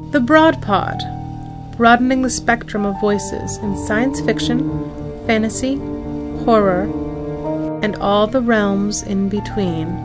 The Broad Pod, broadening the spectrum of voices in science fiction, fantasy, horror, and all the realms in between.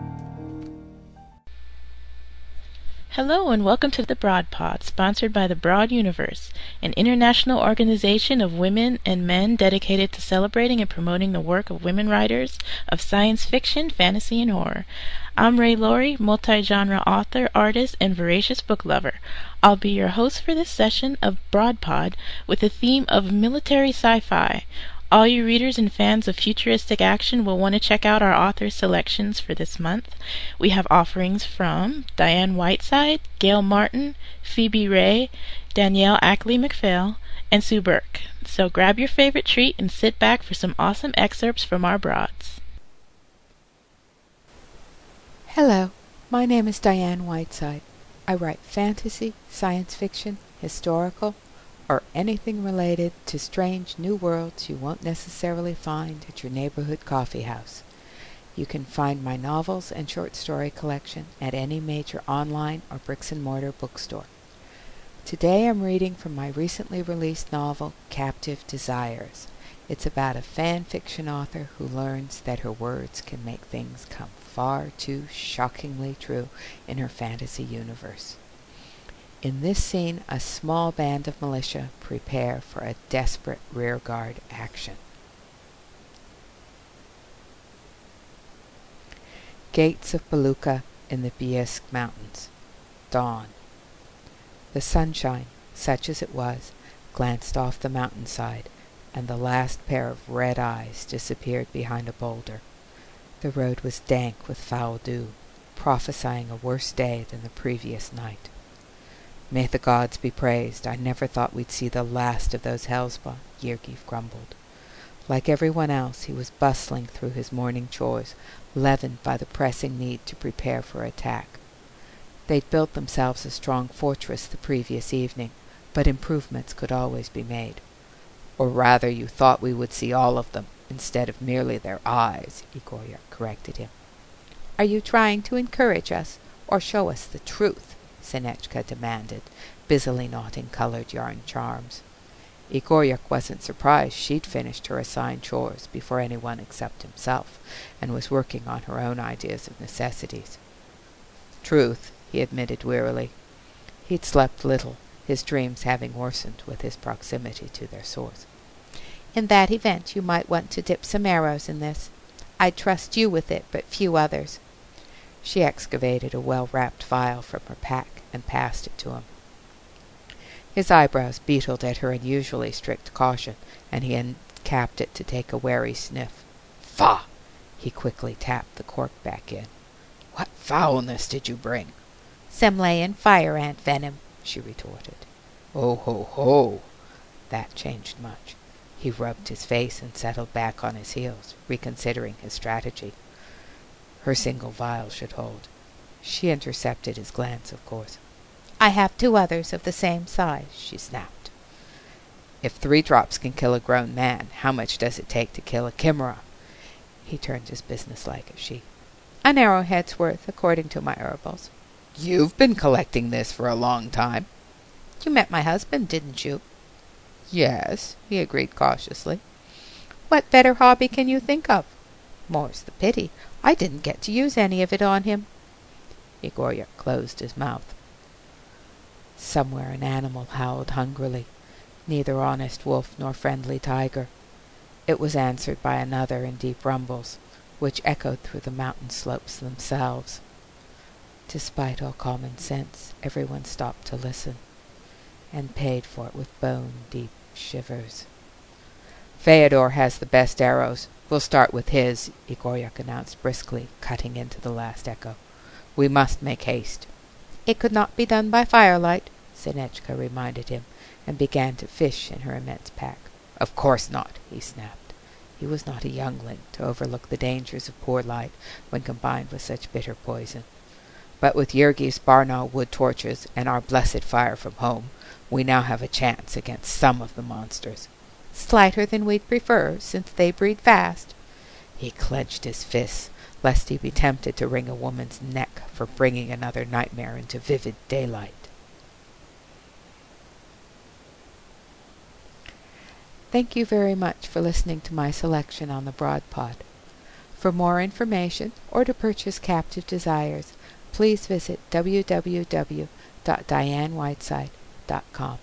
Hello and welcome to the Broad Pod, sponsored by the Broad Universe, an international organization of women and men dedicated to celebrating and promoting the work of women writers of science fiction, fantasy, and horror. I'm Ray Laurie, multi-genre author, artist, and voracious book lover. I'll be your host for this session of Broad Pod with a theme of military sci-fi. All you readers and fans of futuristic action will want to check out our author selections for this month. We have offerings from Diane Whiteside, Gail Martin, Phoebe Ray, Danielle Ackley McPhail, and Sue Burke. So grab your favorite treat and sit back for some awesome excerpts from our broads. Hello, my name is Diane Whiteside. I write fantasy, science fiction, historical, or anything related to strange new worlds you won't necessarily find at your neighborhood coffee house. You can find my novels and short story collection at any major online or bricks-and-mortar bookstore. Today I'm reading from my recently released novel, Captive Desires. It's about a fan fiction author who learns that her words can make things come far too shockingly true in her fantasy universe. In this scene, a small band of militia prepare for a desperate rearguard action. Gates of Belukha in the Bielsk Mountains. Dawn. The sunshine, such as it was, glanced off the mountainside, and the last pair of red eyes disappeared behind a boulder. The road was dank with foul dew, prophesying a worse day than the previous night. "May the gods be praised, I never thought we'd see the last of those Hellspawn," Yergiev grumbled. Like everyone else, he was bustling through his morning chores, leavened by the pressing need to prepare for attack. They'd built themselves a strong fortress the previous evening, but improvements could always be made. "Or rather, you thought we would see all of them, instead of merely their eyes," Igoryak corrected him. "Are you trying to encourage us, or show us the truth?" Sinechka demanded, busily knotting colored yarn charms. Igoryak wasn't surprised she'd finished her assigned chores before anyone except himself, and was working on her own ideas of necessities. "Truth," he admitted wearily. He'd slept little, his dreams having worsened with his proximity to their source. "In that event, you might want to dip some arrows in this. I'd trust you with it, but few others." She excavated a well-wrapped vial from her pack and passed it to him. His eyebrows beetled at her unusually strict caution, and he uncapped it to take a wary sniff. "Faugh!" He quickly tapped the cork back in. "What foulness did you bring?" "Semleyan fire ant venom," she retorted. "Oh ho ho!" That changed much. He rubbed his face and settled back on his heels, reconsidering his strategy. Her single vial should hold. She intercepted his glance, of course. "I have 2 others of the same size," she snapped. "If 3 drops can kill a grown man, how much does it take to kill a chimera?" He turned as businesslike as she. "An arrowhead's worth, according to my herbals." "You've been collecting this for a long time." "You met my husband, didn't you?" "Yes," he agreed cautiously. "What better hobby can you think of?" "More's the pity. I didn't get to use any of it on him." Igoryak closed his mouth. Somewhere an animal howled hungrily, neither honest wolf nor friendly tiger. It was answered by another in deep rumbles, which echoed through the mountain slopes themselves. Despite all common sense, everyone stopped to listen, and paid for it with bone-deep shivers. "Feodor has the best arrows. We'll start with his," Igoryak announced briskly, cutting into the last echo. "We must make haste." "It could not be done by firelight," Sinechka reminded him, and began to fish in her immense pack. "Of course not," he snapped. He was not a youngling to overlook the dangers of poor light when combined with such bitter poison. "But with Yergiev's Barnaul wood torches and our blessed fire from home, we now have a chance against some of the monsters." "Slighter than we'd prefer, since they breed fast." He clenched his fists, lest he be tempted to wring a woman's neck for bringing another nightmare into vivid daylight. Thank you very much for listening to my selection on the BroadPod. For more information or to purchase Captive Desires, please visit www.dianewhiteside.com.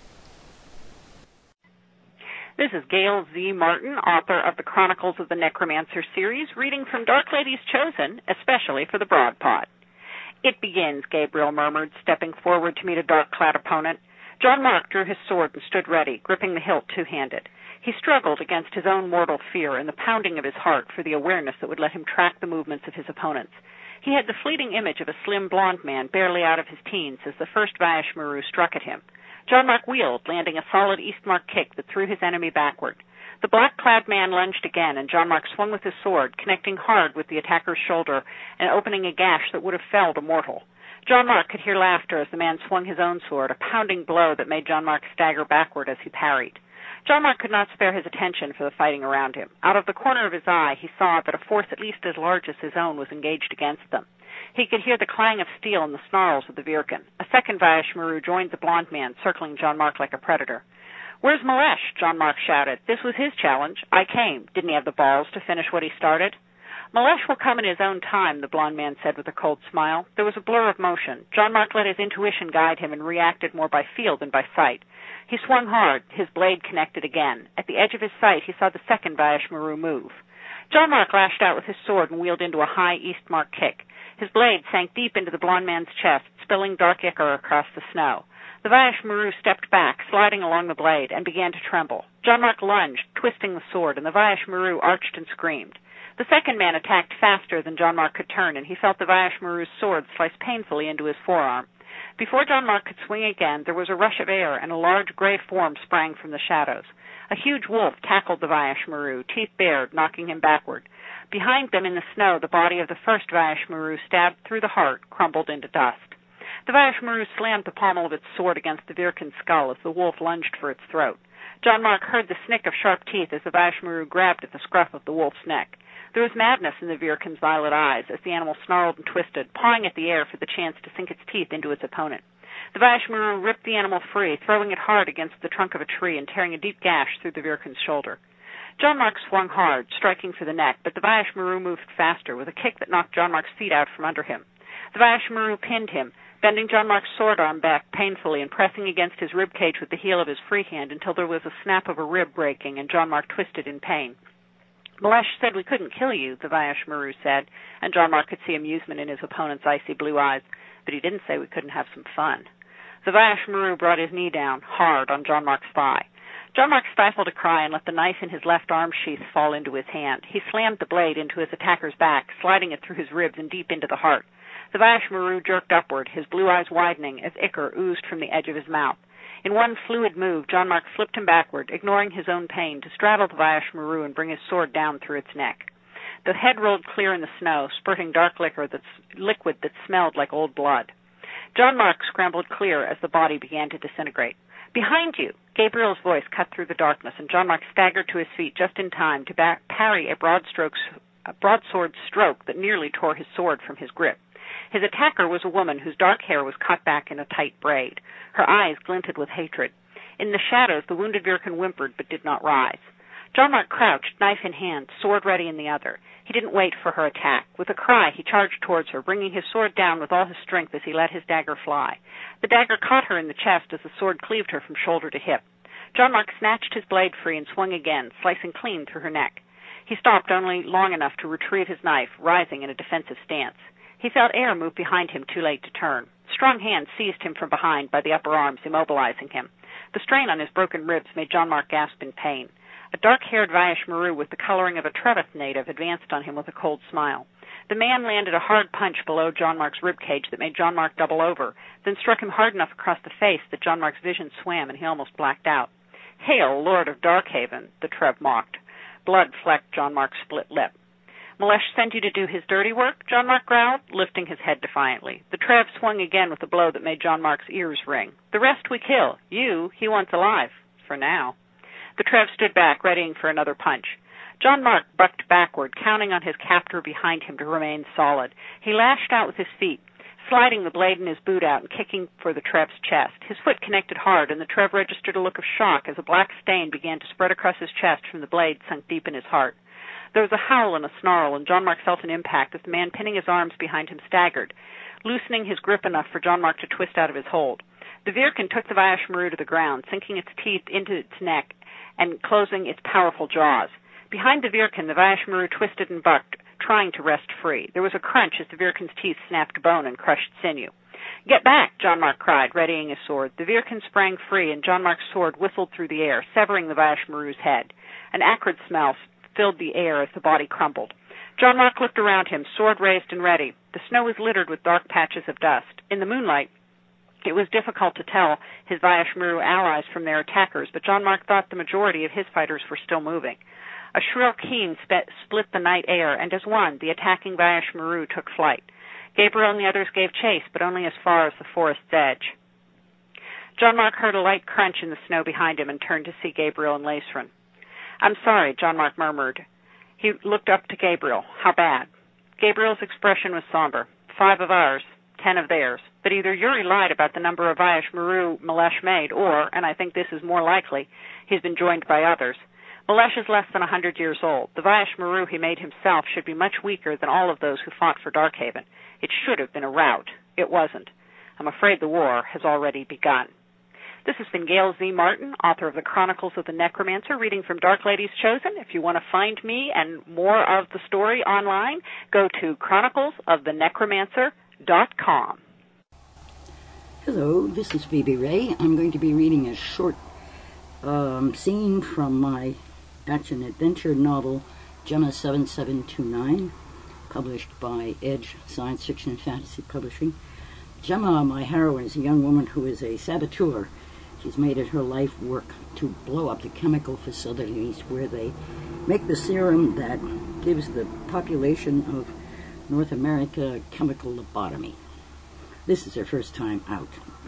This is Gail Z. Martin, author of the Chronicles of the Necromancer series, reading from Dark Ladies Chosen, especially for the BroadPod. It begins, Gabriel murmured, stepping forward to meet a dark-clad opponent. John Mark drew his sword and stood ready, gripping the hilt two-handed. He struggled against his own mortal fear and the pounding of his heart for the awareness that would let him track the movements of his opponents. He had the fleeting image of a slim blond man barely out of his teens as the first Vash Maru struck at him. John Mark wheeled, landing a solid Eastmark kick that threw his enemy backward. The black-clad man lunged again, and John Mark swung with his sword, connecting hard with the attacker's shoulder and opening a gash that would have felled a mortal. John Mark could hear laughter as the man swung his own sword, a pounding blow that made John Mark stagger backward as he parried. John Mark could not spare his attention for the fighting around him. Out of the corner of his eye, he saw that a force at least as large as his own was engaged against them. He could hear the clang of steel and the snarls of the Virkin. A second Vash Maru joined the blond man, circling John Mark like a predator. "Where's Malesh?" John Mark shouted. This was his challenge. I came. Didn't he have the balls to finish what he started? "Malesh will come in his own time," the blond man said with a cold smile. There was a blur of motion. John Mark let his intuition guide him and reacted more by feel than by sight. He swung hard, his blade connected again. At the edge of his sight, he saw the second Vash Maru move. John Mark lashed out with his sword and wheeled into a high Eastmark kick. His blade sank deep into the blond man's chest, spilling dark ichor across the snow. The Vash Maru stepped back, sliding along the blade, and began to tremble. John Mark lunged, twisting the sword, and the Vash Maru arched and screamed. The second man attacked faster than John Mark could turn, and he felt the Vash Maru's sword slice painfully into his forearm. Before John Mark could swing again, there was a rush of air, and a large gray form sprang from the shadows. A huge wolf tackled the Vash Maru, teeth bared, knocking him backward. Behind them in the snow, the body of the first Vash Maru, stabbed through the heart, crumbled into dust. The Vash Maru slammed the pommel of its sword against the Virkin's skull as the wolf lunged for its throat. John Mark heard the snick of sharp teeth as the Vash Maru grabbed at the scruff of the wolf's neck. There was madness in the Virkin's violet eyes as the animal snarled and twisted, pawing at the air for the chance to sink its teeth into its opponent. The Vash Maru ripped the animal free, throwing it hard against the trunk of a tree and tearing a deep gash through the Virkin's shoulder. John Mark swung hard, striking for the neck, but the Vash Maru moved faster, with a kick that knocked John Mark's feet out from under him. The Vash Maru pinned him, bending John Mark's sword arm back painfully and pressing against his rib cage with the heel of his free hand until there was a snap of a rib breaking and John Mark twisted in pain. "Malesh said we couldn't kill you," the Vash Maru said, and John Mark could see amusement in his opponent's icy blue eyes, "but he didn't say we couldn't have some fun." The Vash Maru brought his knee down, hard, on John Mark's thigh. John Mark stifled a cry and let the knife in his left arm sheath fall into his hand. He slammed the blade into his attacker's back, sliding it through his ribs and deep into the heart. The Vash Maru jerked upward, his blue eyes widening as ichor oozed from the edge of his mouth. In one fluid move, John Mark flipped him backward, ignoring his own pain, to straddle the Vash Maru and bring his sword down through its neck. The head rolled clear in the snow, spurting dark liquid that smelled like old blood. John Mark scrambled clear as the body began to disintegrate. "Behind you!" Gabriel's voice cut through the darkness, and John Mark staggered to his feet just in time to parry a broadsword stroke that nearly tore his sword from his grip. His attacker was a woman whose dark hair was cut back in a tight braid. Her eyes glinted with hatred. In the shadows, the wounded Virkin whimpered but did not rise. John Mark crouched, knife in hand, sword ready in the other. He didn't wait for her attack. With a cry, he charged towards her, bringing his sword down with all his strength as he let his dagger fly. The dagger caught her in the chest as the sword cleaved her from shoulder to hip. John Mark snatched his blade free and swung again, slicing clean through her neck. He stopped only long enough to retrieve his knife, rising in a defensive stance. He felt air move behind him too late to turn. Strong hands seized him from behind by the upper arms, immobilizing him. The strain on his broken ribs made John Mark gasp in pain. A dark-haired Vash Maru with the coloring of a Treveth native advanced on him with a cold smile. The man landed a hard punch below John Mark's ribcage that made John Mark double over, then struck him hard enough across the face that John Mark's vision swam and he almost blacked out. "Hail, Lord of Darkhaven," the Trev mocked. Blood flecked John Mark's split lip. "Malesh sent you to do his dirty work?" John Mark growled, lifting his head defiantly. The Trev swung again with a blow that made John Mark's ears ring. "The rest we kill. You, he wants alive. For now." The Trev stood back, readying for another punch. John Mark bucked backward, counting on his captor behind him to remain solid. He lashed out with his feet. sliding the blade in his boot out and kicking for the Trev's chest. His foot connected hard, and the Trev registered a look of shock as a black stain began to spread across his chest from the blade sunk deep in his heart. There was a howl and a snarl, and John Mark felt an impact as the man pinning his arms behind him staggered, loosening his grip enough for John Mark to twist out of his hold. The Virkin took the Vash Maru to the ground, sinking its teeth into its neck and closing its powerful jaws. Behind the Virkin, the Vash Maru twisted and bucked, trying to wrest free. There was a crunch as the Virkin's teeth snapped bone and crushed sinew. "Get back!" John Mark cried, readying his sword. The Virkin sprang free, and John Mark's sword whistled through the air, severing the Vash Maru's head. An acrid smell filled the air as the body crumpled. John Mark looked around him, sword raised and ready. The snow was littered with dark patches of dust. In the moonlight, it was difficult to tell his Vash Maru allies from their attackers, but John Mark thought the majority of his fighters were still moving. A shrill keen split the night air, and as one, the attacking Vash Maru took flight. Gabriel and the others gave chase, but only as far as the forest's edge. John Mark heard a light crunch in the snow behind him and turned to see Gabriel and Lacerin. "I'm sorry," John Mark murmured. He looked up to Gabriel. "How bad?" Gabriel's expression was somber. 5 of ours, 10 of theirs. But either Yuri lied about the number of Vash Maru Malesh made, or, and I think this is more likely, he's been joined by others. Malesh is less than 100 years old. The Vash Maru he made himself should be much weaker than all of those who fought for Darkhaven. It should have been a rout. It wasn't. I'm afraid the war has already begun. This has been Gail Z. Martin, author of The Chronicles of the Necromancer, reading from Dark Ladies Chosen. If you want to find me and more of the story online, go to chroniclesofthenecromancer.com. Hello, this is Phoebe Ray. I'm going to be reading a short scene from my action-adventure novel, Gemma 7729, published by Edge Science Fiction and Fantasy Publishing. Gemma, my heroine, is a young woman who is a saboteur. She's made it her life work to blow up the chemical facilities where they make the serum that gives the population of North America chemical lobotomy. This is her first time out.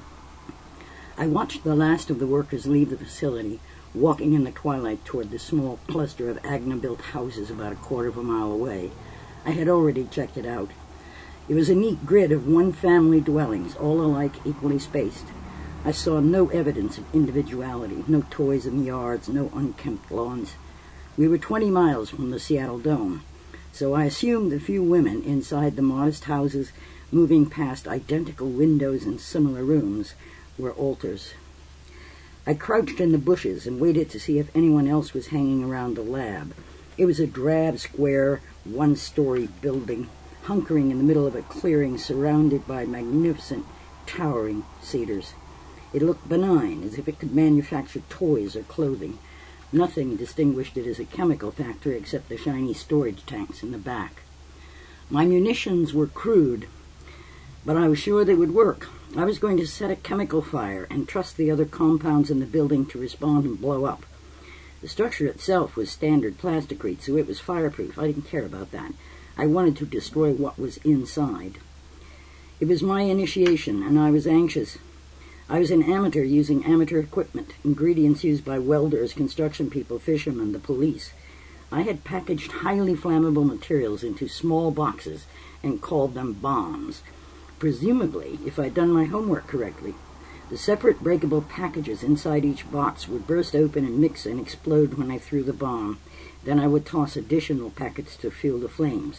I watched the last of the workers leave the facility, walking in the twilight toward the small cluster of Agna-built houses about a quarter of a mile away. I had already checked it out. It was a neat grid of one-family dwellings, all alike, equally spaced. I saw no evidence of individuality, no toys in the yards, no unkempt lawns. We were 20 miles from the Seattle Dome, so I assumed the few women inside the modest houses, moving past identical windows and similar rooms, were alters. I crouched in the bushes and waited to see if anyone else was hanging around the lab. It was a drab, square, one-story building, hunkering in the middle of a clearing surrounded by magnificent, towering cedars. It looked benign, as if it could manufacture toys or clothing. Nothing distinguished it as a chemical factory except the shiny storage tanks in the back. My munitions were crude, but I was sure they would work. I was going to set a chemical fire and trust the other compounds in the building to respond and blow up. The structure itself was standard plasticrete, so it was fireproof. I didn't care about that. I wanted to destroy what was inside. It was my initiation, and I was anxious. I was an amateur using amateur equipment, ingredients used by welders, construction people, fishermen, the police. I had packaged highly flammable materials into small boxes and called them bombs. Presumably, if I'd done my homework correctly, the separate breakable packages inside each box would burst open and mix and explode when I threw the bomb. Then I would toss additional packets to fuel the flames.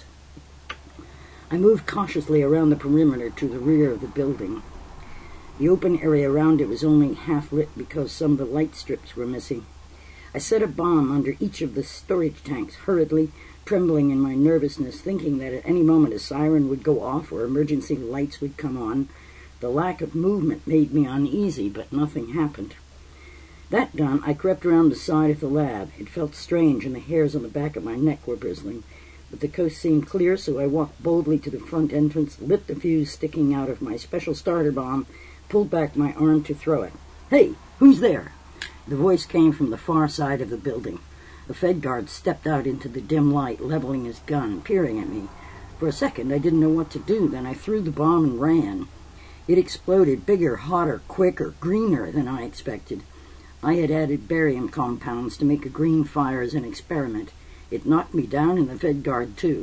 I moved cautiously around the perimeter to the rear of the building. The open area around it was only half lit because some of the light strips were missing. I set a bomb under each of the storage tanks hurriedly, trembling in my nervousness, thinking that at any moment a siren would go off or emergency lights would come on. The lack of movement made me uneasy, but nothing happened. That done, I crept around the side of the lab. It felt strange, and the hairs on the back of my neck were bristling. But the coast seemed clear, so I walked boldly to the front entrance, lit the fuse sticking out of my special starter bomb, pulled back my arm to throw it. "Hey, who's there?" The voice came from the far side of the building. A Fed guard stepped out into the dim light, leveling his gun, peering at me. For a second, I didn't know what to do. Then I threw the bomb and ran. It exploded bigger, hotter, quicker, greener than I expected. I had added barium compounds to make a green fire as an experiment. It knocked me down and the Fed guard, too.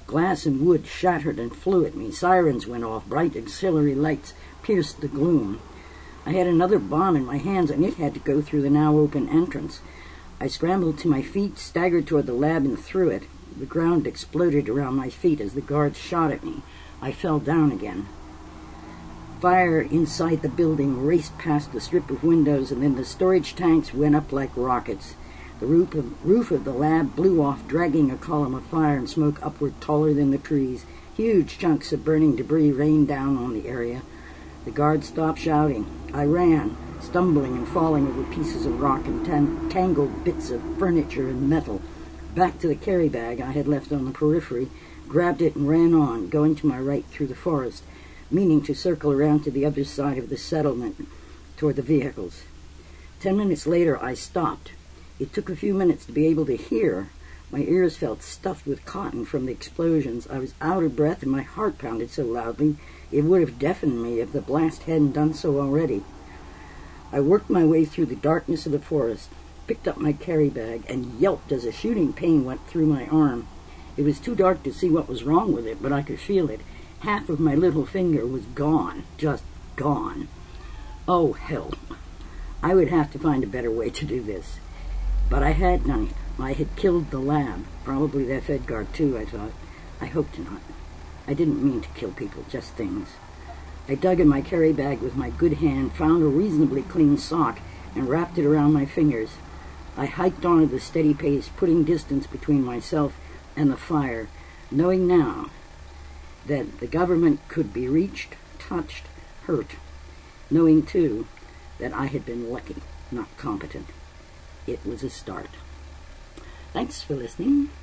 Glass and wood shattered and flew at me. Sirens went off. Bright auxiliary lights pierced the gloom. I had another bomb in my hands, and it had to go through the now open entrance. I scrambled to my feet, staggered toward the lab, and threw it. The ground exploded around my feet as the guards shot at me. I fell down again. Fire inside the building raced past the strip of windows, and then the storage tanks went up like rockets. The roof of the lab blew off, dragging a column of fire and smoke upward taller than the trees. Huge chunks of burning debris rained down on the area. The guards stopped shouting. I ran, stumbling and falling over pieces of rock and tangled bits of furniture and metal. Back to the carry bag I had left on the periphery, grabbed it and ran on, going to my right through the forest, meaning to circle around to the other side of the settlement toward the vehicles. 10 minutes later, I stopped. It took a few minutes to be able to hear. My ears felt stuffed with cotton from the explosions. I was out of breath and my heart pounded so loudly it would have deafened me if the blast hadn't done so already. I worked my way through the darkness of the forest, picked up my carry bag, and yelped as a shooting pain went through my arm. It was too dark to see what was wrong with it, but I could feel it. Half of my little finger was gone, just gone. Oh, hell. I would have to find a better way to do this. But I had none. I had killed the lab. Probably that Fed guard, too, I thought. I hoped not. I didn't mean to kill people, just things. I dug in my carry bag with my good hand, found a reasonably clean sock, and wrapped it around my fingers. I hiked on at a steady pace, putting distance between myself and the fire, knowing now that the government could be reached, touched, hurt. Knowing, too, that I had been lucky, not competent. It was a start. Thanks for listening.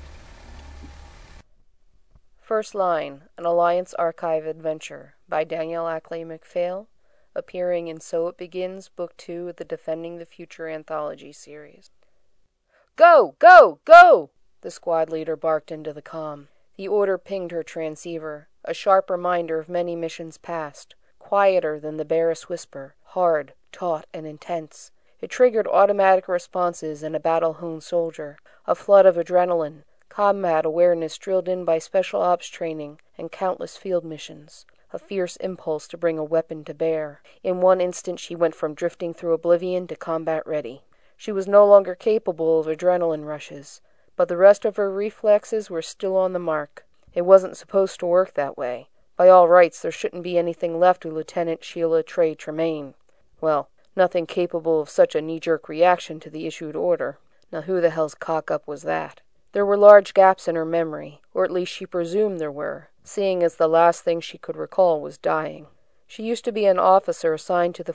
First Line, an Alliance Archive adventure by Danielle Ackley MacPhail, appearing in So It Begins, Book 2 of the Defending the Future anthology series. Go! Go! Go! The squad leader barked into the comm. The order pinged her transceiver, a sharp reminder of many missions past, quieter than the barest whisper, hard, taut, and intense. It triggered automatic responses in a battle-honed soldier, a flood of adrenaline, combat awareness drilled in by special ops training and countless field missions, a fierce impulse to bring a weapon to bear. In one instant she went from drifting through oblivion to combat ready. She was no longer capable of adrenaline rushes, but the rest of her reflexes were still on the mark. It wasn't supposed to work that way. By all rights, there shouldn't be anything left of Lieutenant Sheila Trey Tremaine. Well, nothing capable of such a knee-jerk reaction to the issued order. Now who the hell's cock-up was that? There were large gaps in her memory, or at least she presumed there were, seeing as the last thing she could recall was dying. She used to be an officer assigned to the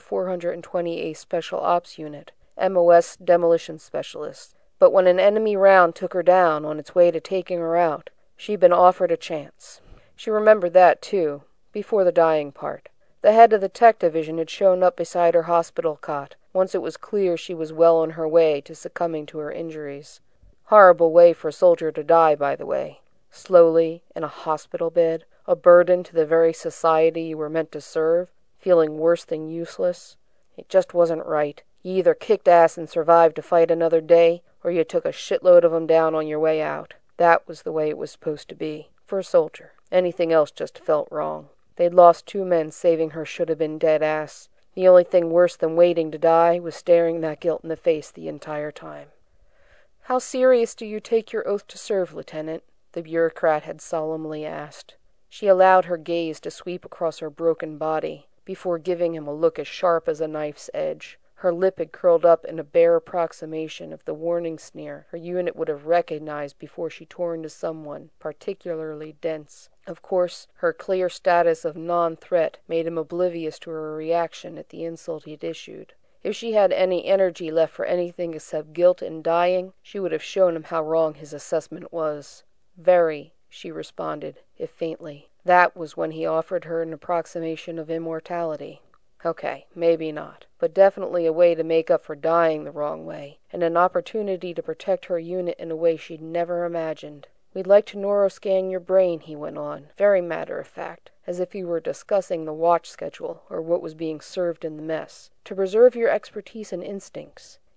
420A Special Ops Unit, MOS Demolition Specialist, but when an enemy round took her down on its way to taking her out, she'd been offered a chance. She remembered that, too, before the dying part. The head of the tech division had shown up beside her hospital cot, once it was clear she was well on her way to succumbing to her injuries. Horrible way for a soldier to die, by the way. Slowly, in a hospital bed, a burden to the very society you were meant to serve, feeling worse than useless. It just wasn't right. You either kicked ass and survived to fight another day, or you took a shitload of 'em down on your way out. That was the way it was supposed to be, for a soldier. Anything else just felt wrong. They'd lost 2 men saving her should-have-been dead ass. The only thing worse than waiting to die was staring that guilt in the face the entire time. "How serious do you take your oath to serve, Lieutenant?" the bureaucrat had solemnly asked. She allowed her gaze to sweep across her broken body, before giving him a look as sharp as a knife's edge. Her lip had curled up in a bare approximation of the warning sneer her unit would have recognized before she tore into someone particularly dense. Of course, her clear status of non-threat made him oblivious to her reaction at the insult he'd issued. If she had any energy left for anything except guilt and dying, she would have shown him how wrong his assessment was. "Very," she responded, if faintly. That was when he offered her an approximation of immortality. Okay, maybe not, but definitely a way to make up for dying the wrong way, and an opportunity to protect her unit in a way she'd never imagined. "We'd like to neuroscan your brain," he went on, very matter-of-fact, as if he were discussing the watch schedule or what was being served in the mess, "to preserve your expertise and instincts."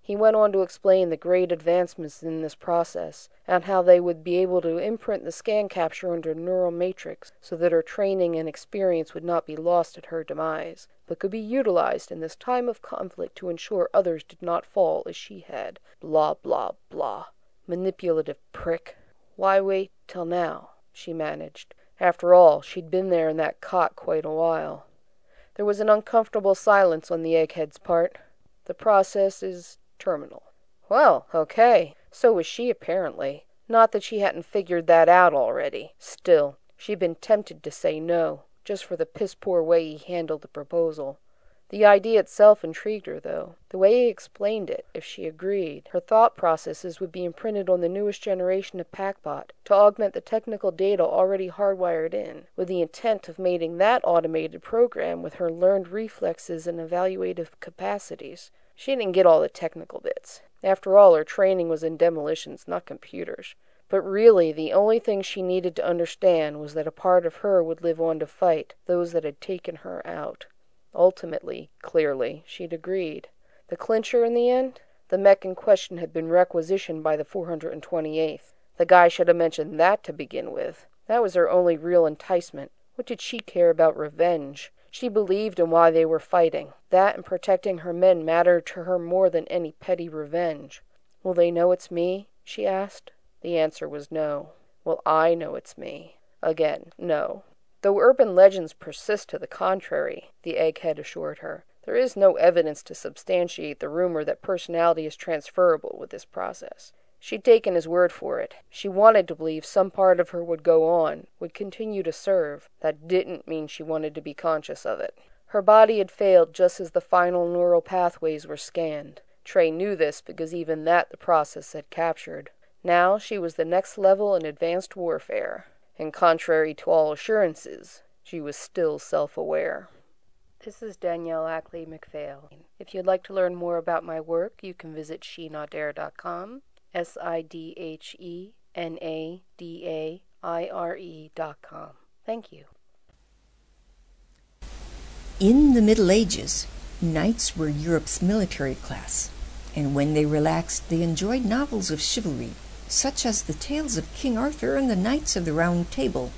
He went on to explain the great advancements in this process, and how they would be able to imprint the scan capture onto a neural matrix so that her training and experience would not be lost at her demise, but could be utilized in this time of conflict to ensure others did not fall as she had. Blah, blah, blah. Manipulative prick. Why wait till now? She managed. After all, she'd been there in that cot quite a while. There was an uncomfortable silence on the egghead's part. The process is terminal. Well, okay. So was she, apparently. Not that she hadn't figured that out already. Still, she'd been tempted to say no, just for the piss-poor way he handled the proposal. The idea itself intrigued her, though. The way he explained it, if she agreed, her thought processes would be imprinted on the newest generation of Packbot to augment the technical data already hardwired in, with the intent of mating that automated program with her learned reflexes and evaluative capacities. She didn't get all the technical bits. After all, her training was in demolitions, not computers. But really, the only thing she needed to understand was that a part of her would live on to fight those that had taken her out. Ultimately, clearly, she'd agreed. The clincher in the end? The mech in question had been requisitioned by the 428th. The guy should have mentioned that to begin with. That was her only real enticement. What did she care about revenge? She believed in why they were fighting. That and protecting her men mattered to her more than any petty revenge. Will they know it's me? She asked. The answer was no. Will I know it's me? Again, no. Though urban legends persist to the contrary, the egghead assured her, there is no evidence to substantiate the rumor that personality is transferable with this process. She'd taken his word for it. She wanted to believe some part of her would go on, would continue to serve. That didn't mean she wanted to be conscious of it. Her body had failed just as the final neural pathways were scanned. Trey knew this because even that the process had captured. Now she was the next level in advanced warfare. And contrary to all assurances, she was still self-aware. This is Danielle Ackley McPhail. If you'd like to learn more about my work, you can visit SheNotDare.com, SIDHENADAIRE.com. Thank you. In the Middle Ages, knights were Europe's military class, and when they relaxed, they enjoyed novels of chivalry, such as the tales of King Arthur and the Knights of the Round Table.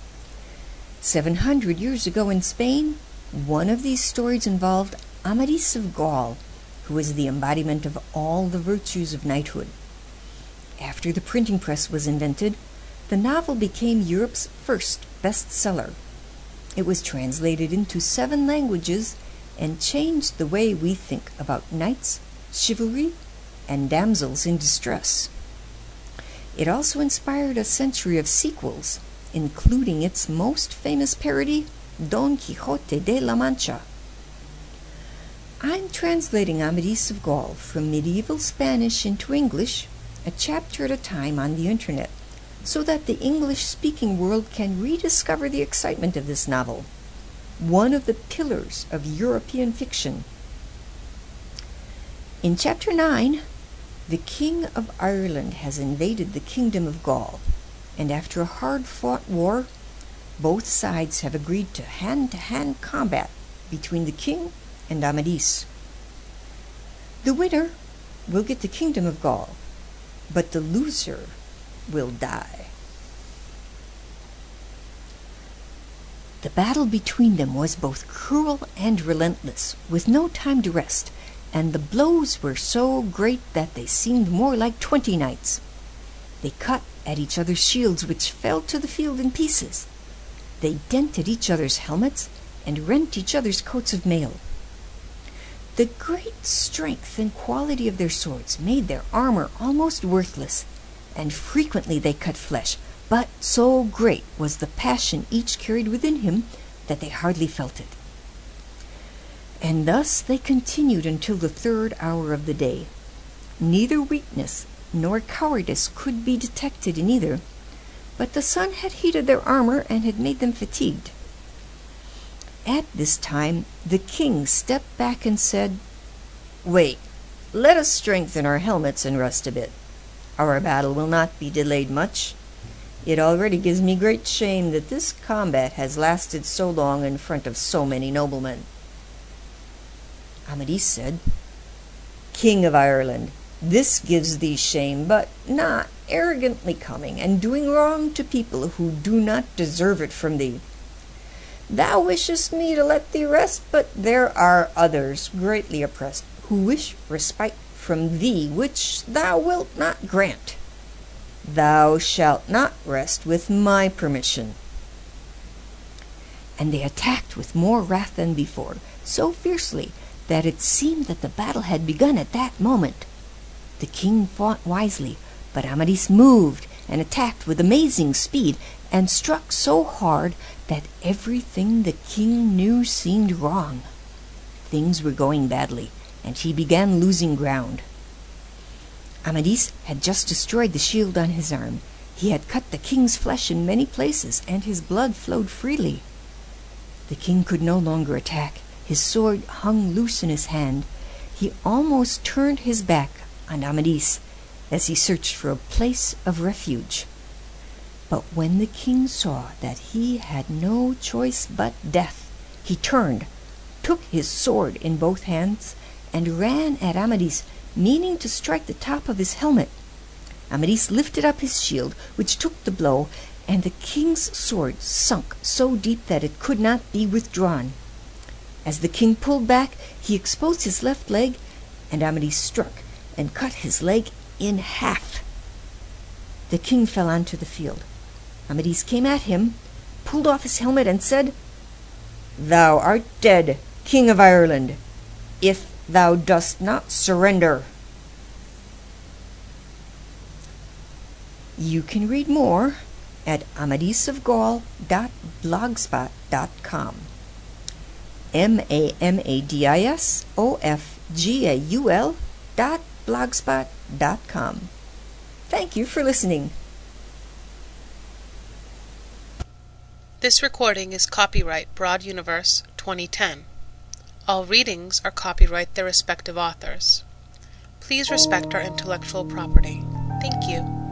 700 years ago in Spain, one of these stories involved Amadis of Gaul, who was the embodiment of all the virtues of knighthood. After the printing press was invented, the novel became Europe's first bestseller. It was translated into 7 languages and changed the way we think about knights, chivalry, and damsels in distress. It also inspired a century of sequels, including its most famous parody, Don Quixote de la Mancha. I'm translating Amadis of Gaul from medieval Spanish into English, a chapter at a time on the internet, so that the English-speaking world can rediscover the excitement of this novel, one of the pillars of European fiction. In Chapter 9, the King of Ireland has invaded the Kingdom of Gaul, and after a hard-fought war, both sides have agreed to hand-to-hand combat between the king and Amadis. The winner will get the Kingdom of Gaul, but the loser will die. The battle between them was both cruel and relentless, with no time to rest, and the blows were so great that they seemed more like 20 knights. They cut at each other's shields, which fell to the field in pieces. They dented each other's helmets and rent each other's coats of mail. The great strength and quality of their swords made their armor almost worthless, and frequently they cut flesh, but so great was the passion each carried within him that they hardly felt it. And thus they continued until the 3rd hour of the day. Neither weakness nor cowardice could be detected in either, but the sun had heated their armor and had made them fatigued. At this time the king stepped back and said, "Wait, let us strengthen our helmets and rest a bit. Our battle will not be delayed much. It already gives me great shame that this combat has lasted so long in front of so many noblemen." Amadis said, King of Ireland, this gives thee shame, but not arrogantly coming and doing wrong to people who do not deserve it from thee. Thou wishest me to let thee rest, but there are others greatly oppressed, who wish respite from thee, which thou wilt not grant. Thou shalt not rest with my permission. And they attacked with more wrath than before, so fiercely that it seemed that the battle had begun at that moment. The king fought wisely, but Amadis moved and attacked with amazing speed, and struck so hard that everything the king knew seemed wrong. Things were going badly, and he began losing ground. Amadis had just destroyed the shield on his arm. He had cut the king's flesh in many places, and his blood flowed freely. The king could no longer attack. His sword hung loose in his hand. He almost turned his back on Amadis as he searched for a place of refuge. But when the king saw that he had no choice but death, he turned, took his sword in both hands, and ran at Amadis, meaning to strike the top of his helmet. Amadis lifted up his shield, which took the blow, and the king's sword sunk so deep that it could not be withdrawn. As the king pulled back, he exposed his left leg, and Amadis struck and cut his leg in half. The king fell onto the field. Amadis came at him, pulled off his helmet, and said, "Thou art dead, King of Ireland, if thou dost not surrender." You can read more at amadisofgaul.blogspot.com. amadisofgaul.blogspot.com. Thank you for listening. This recording is copyright Broad Universe 2010. All readings are copyright their respective authors. Please respect our intellectual property. Thank you.